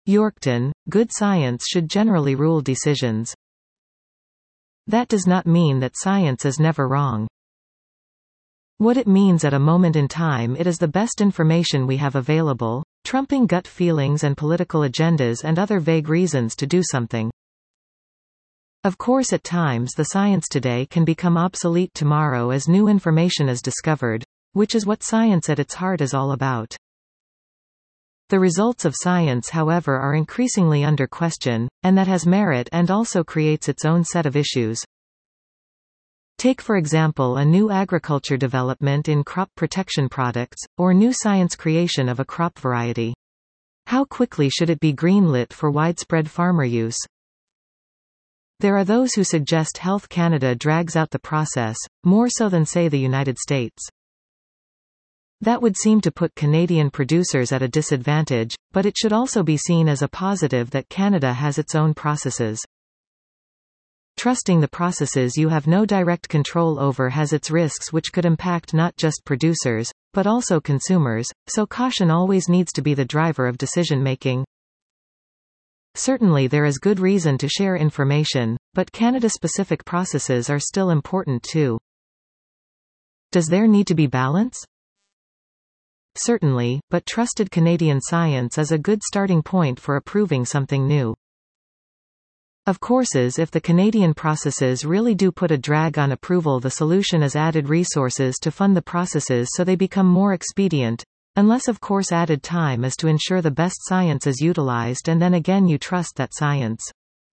Yorkton, good science should generally rule decisions. That does not mean that science is never wrong. What it means at a moment in time, it is the best information we have available, trumping gut feelings and political agendas and other vague reasons to do something. Of course, at times the science today can become obsolete tomorrow as new information is discovered, which is what science at its heart is all about. The results of science, however, are increasingly under question, and that has merit and also creates its own set of issues. Take for example a new agriculture development in crop protection products, or new science creation of a crop variety. How quickly should it be greenlit for widespread farmer use? There are those who suggest Health Canada drags out the process, more so than say the United States. That would seem to put Canadian producers at a disadvantage, but it should also be seen as a positive that Canada has its own processes. Trusting the processes you have no direct control over has its risks, which could impact not just producers, but also consumers, so caution always needs to be the driver of decision-making. Certainly there is good reason to share information, but Canada-specific processes are still important too. Does there need to be balance? Certainly, but trusted Canadian science is a good starting point for approving something new. Of course, if the Canadian processes really do put a drag on approval, the solution is added resources to fund the processes so they become more expedient, unless of course added time is to ensure the best science is utilized, and then again you trust that science.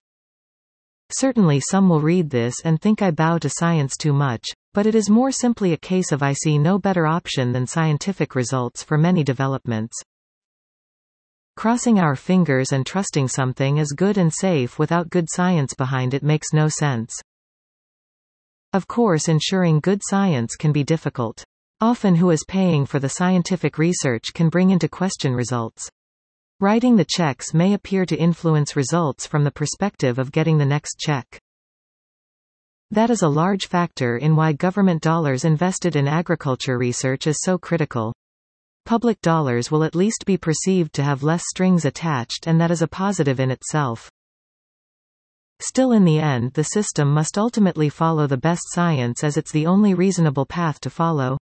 Certainly some will read this and think I bow to science too much, but it is more simply a case of I see no better option than scientific results for many developments. Crossing our fingers and trusting something is good and safe without good science behind it makes no sense. Of course, ensuring good science can be difficult. Often who is paying for the scientific research can bring into question results. Writing the checks may appear to influence results from the perspective of getting the next check. That is a large factor in why government dollars invested in agriculture research is so critical. Public dollars will at least be perceived to have less strings attached, and that is a positive in itself. Still, in the end, the system must ultimately follow the best science as it's the only reasonable path to follow.